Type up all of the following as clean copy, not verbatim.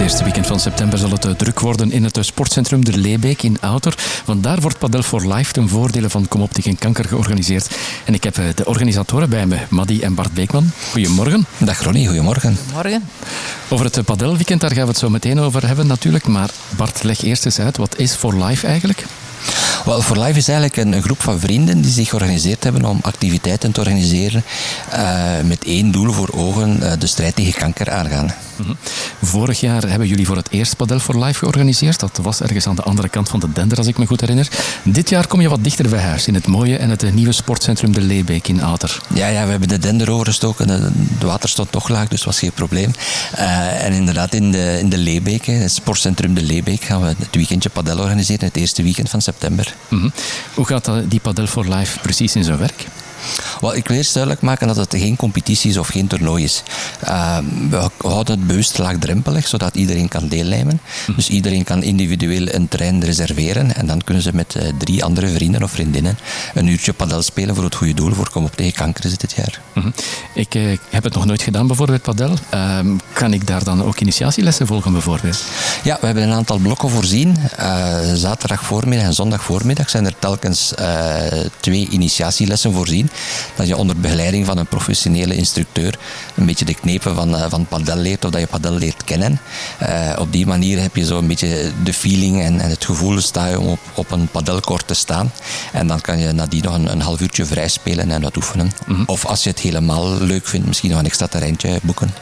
eerste weekend van september zal het druk worden in het sportcentrum De Leebeek in Outer. Vandaar wordt Padel for Life ten voordele van Kom op tegen kanker georganiseerd. En ik heb de organisatoren bij me, Maddy en Bart Beekman. Goedemorgen. Dag Ronnie, goedemorgen. Morgen. Over het padelweekend, daar gaan we het zo meteen over hebben natuurlijk. Maar Bart, leg eerst eens uit, wat is For Life eigenlijk? Wel, For Life is eigenlijk een groep van vrienden die zich georganiseerd hebben om activiteiten te organiseren met één doel voor ogen, de strijd tegen kanker aangaan. Vorig jaar hebben jullie voor het eerst Padel for Life georganiseerd. Dat was ergens aan de andere kant van de Dender, als ik me goed herinner. Dit jaar kom je wat dichter bij huis, in het mooie en het nieuwe sportcentrum De Leebeek in Outer. Ja, we hebben de Dender overgestoken. De water stond nog laag, dus was geen probleem. En inderdaad, in de Leebeek, het sportcentrum De Leebeek, gaan we het weekendje Padel organiseren, het eerste weekend van september. Hoe gaat die Padel for Life precies in zijn werk? Wel, ik wil eerst duidelijk maken dat het geen competitie is of geen toernooi is. We houden het bewust laagdrempelig, zodat iedereen kan deelnemen. Dus iedereen kan individueel een terrein reserveren en dan kunnen ze met 3 andere vrienden of vriendinnen een uurtje padel spelen voor het goede doel. Voor Kom op tegen kanker is het dit jaar. Ik heb het nog nooit gedaan, bijvoorbeeld padel. Kan ik daar dan ook initiatielessen volgen, bijvoorbeeld? Ja, we hebben een aantal blokken voorzien. Zaterdag voormiddag en zondag voormiddag zijn er telkens 2 initiatielessen voorzien. Dat je onder begeleiding van een professionele instructeur een beetje de knepen van padel leert, of dat je padel leert kennen. Op die manier heb je zo een beetje de feeling en het gevoel sta je om op een padelcourt te staan. En dan kan je nadien nog een half uurtje vrij spelen en wat oefenen. Of als je het helemaal leuk vindt, misschien nog een extra terreintje boeken.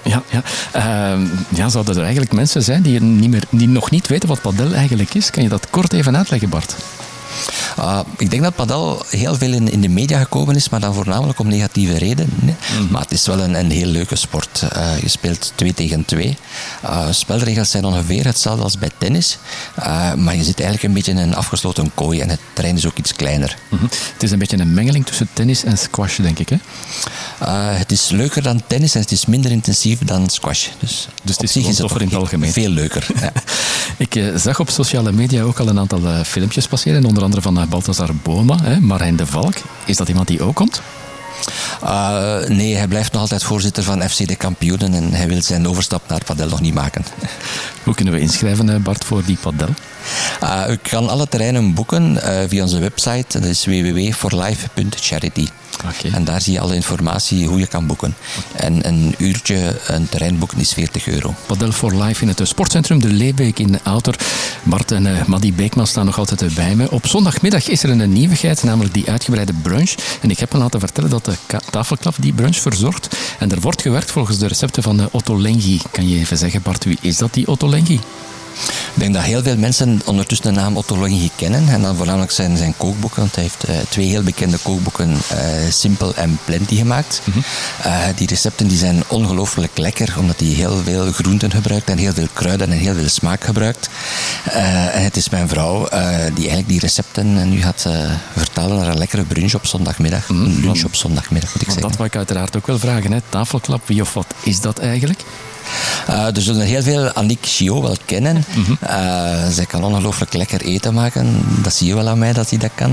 Ja, zouden er eigenlijk mensen zijn die nog niet weten wat padel eigenlijk is? Kan je dat kort even uitleggen, Bart? Ik denk dat padel heel veel in de media gekomen is, maar dan voornamelijk om negatieve redenen. Maar het is wel een heel leuke sport. Je speelt 2 tegen 2. Spelregels zijn ongeveer hetzelfde als bij tennis, maar je zit eigenlijk een beetje in een afgesloten kooi en het terrein is ook iets kleiner. Het is een beetje een mengeling tussen tennis en squash, denk ik, hè? Het is leuker dan tennis en het is minder intensief dan squash. Dus het is gewoon toffer in het algemeen. Veel leuker. Ja. Ik zag op sociale media ook al een aantal filmpjes passeren, onder andere van Balthazar Boma, Marijn de Valk. Is dat iemand die ook komt? Nee, hij blijft nog altijd voorzitter van FC de Kampioenen en hij wil zijn overstap naar padel nog niet maken. Hoe kunnen we inschrijven, Bart, voor die padel? U kan alle terreinen boeken via onze website. Dat is www.forlife.charity. Okay. En daar zie je alle informatie hoe je kan boeken. En een uurtje een terrein boeken is €40. Padel for Life in het sportcentrum De Leebeek in Outer. Bart en Maddy Beekman staan nog altijd bij me. Op zondagmiddag is er een nieuwigheid, namelijk die uitgebreide brunch. En ik heb me laten vertellen dat de tafelklap die brunch verzorgt. En er wordt gewerkt volgens de recepten van Otto Lengi. Kan je even zeggen, Bart, wie is dat, die Otto Lengi? Ik denk dat heel veel mensen ondertussen de naam Otto Lengi kennen. En dan voornamelijk zijn kookboeken. Want hij heeft 2 heel bekende kookboeken, Simple en Plenty, gemaakt. Die recepten die zijn ongelooflijk lekker, omdat hij heel veel groenten gebruikt en heel veel kruiden en heel veel smaak gebruikt. En het is mijn vrouw die eigenlijk die recepten nu gaat vertalen naar een lekkere brunch op zondagmiddag. Een lunch op zondagmiddag, moet ik zeggen. Dat wou ik uiteraard ook wel vragen, hè? Tafelklap, wie of wat is dat eigenlijk? Er zullen heel veel Annick Chiot wel kennen. Zij kan ongelooflijk lekker eten maken. Dat zie je wel aan mij dat hij dat kan.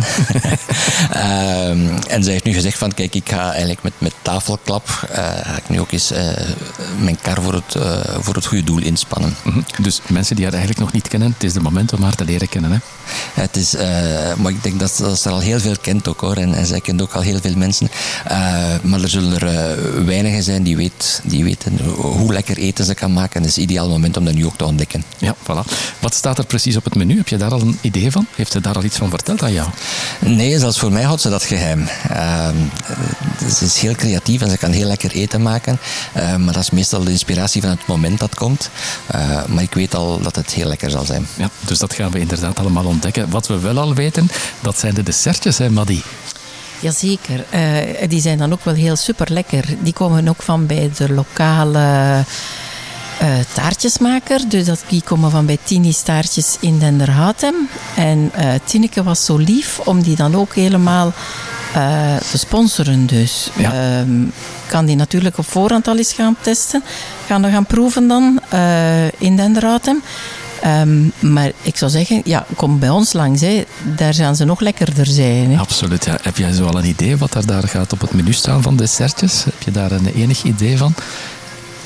En zij heeft nu gezegd van kijk, ik ga eigenlijk met tafelklap ga ik nu ook eens mijn kar voor het goede doel inspannen. Dus mensen die haar eigenlijk nog niet kennen, het is het moment om haar te leren kennen, hè? Het is, maar ik denk dat ze al heel veel kent ook, hoor. En zij kent ook al heel veel mensen. Maar er zullen er weinigen zijn die weten hoe lekker eten ze kan maken. Het is het ideaal moment om dat nu ook te ontdekken. Ja, voilà. Wat staat er precies op het menu? Heb je daar al een idee van? Heeft ze daar al iets van verteld aan jou? Nee, zelfs voor mij houdt ze dat geheim. Ze is heel creatief en ze kan heel lekker eten maken. Maar dat is meestal de inspiratie van het moment dat komt. Maar ik weet al dat het heel lekker zal zijn. Ja, dus dat gaan we inderdaad allemaal ontdekken. Wat we wel al weten, dat zijn de dessertjes, hè, Maddy? Jazeker. Die zijn dan ook wel heel super lekker. Die komen ook van bij de lokale taartjesmaker. Dus die komen van bij Tini's Taartjes in Denderhatem. En Tineke was zo lief om die dan ook helemaal te sponsoren. Dus kan die natuurlijk op voorhand al eens gaan testen. Gaan proeven dan in Denderhatem. Maar ik zou zeggen, kom bij ons langs. Hè. Daar gaan ze nog lekkerder zijn. Hè. Absoluut. Ja. Heb jij zo al een idee wat daar gaat op het menu staan van dessertjes? Heb je daar een enig idee van?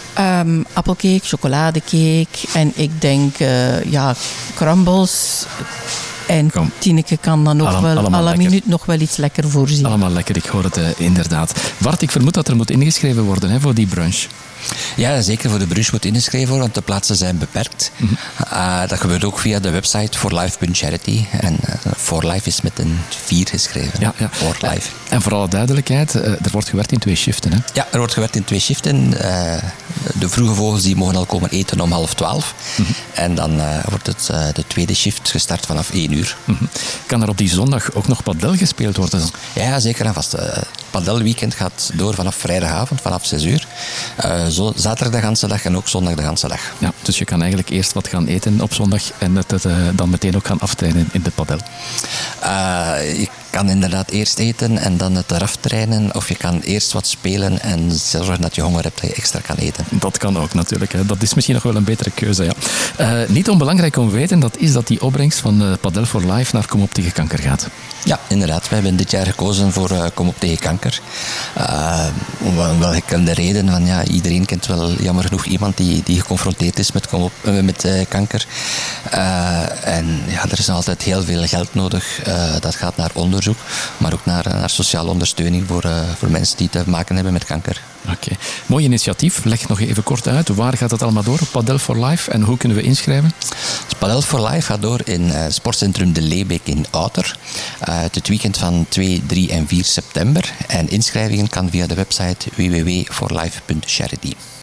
Appelcake, chocoladecake en ik denk crumbles. En Tineke kan dan ook wel à la minuut nog wel iets lekker voorzien. Allemaal lekker, ik hoor het inderdaad. Bart, ik vermoed dat er moet ingeschreven worden voor die brunch. Ja, zeker voor de brunch moet ingeschreven worden, want de plaatsen zijn beperkt. Dat gebeurt ook via de website forlife.charity. En forlife is met een 4 geschreven. Ja. Forlife. En voor alle duidelijkheid, er wordt gewerkt in 2 shiften. Hè? Ja, er wordt gewerkt in 2 shiften. De vroege vogels die mogen al komen eten om 11:30. En dan wordt de tweede shift gestart vanaf 1 uur. Kan er op die zondag ook nog padel gespeeld worden? Ja, zeker en vast. Het padelweekend gaat door vanaf vrijdagavond, vanaf 6 uur. Zaterdag de hele dag en ook zondag de hele dag. Ja, dus je kan eigenlijk eerst wat gaan eten op zondag en het dan meteen ook gaan aftrainen in de padel. Je kan inderdaad eerst eten en dan het eraf trainen. Of je kan eerst wat spelen en zorgen dat je honger hebt dat je extra kan eten. Dat kan ook natuurlijk. Hè. Dat is misschien nog wel een betere keuze. Ja. Niet onbelangrijk om te weten, dat is dat die opbrengst van Padel for Life naar Kom op tegen kanker gaat. Ja, inderdaad. We hebben dit jaar gekozen voor Kom op tegen kanker. Om een welgekende reden. Van, ja, iedereen kent wel jammer genoeg iemand die geconfronteerd is met kanker. En ja, er is altijd heel veel geld nodig. Dat gaat naar onderzoek, maar ook naar sociale ondersteuning voor mensen die te maken hebben met kanker. Oké. Mooi initiatief. Leg nog even kort uit. Waar gaat het allemaal door? Padel for Life. En hoe kunnen we inschrijven? Padel for Life gaat door in Sportcentrum De Leebeek in Outer. Het weekend van 2, 3 en 4 september. En inschrijvingen kan via de website www.forlife.charity.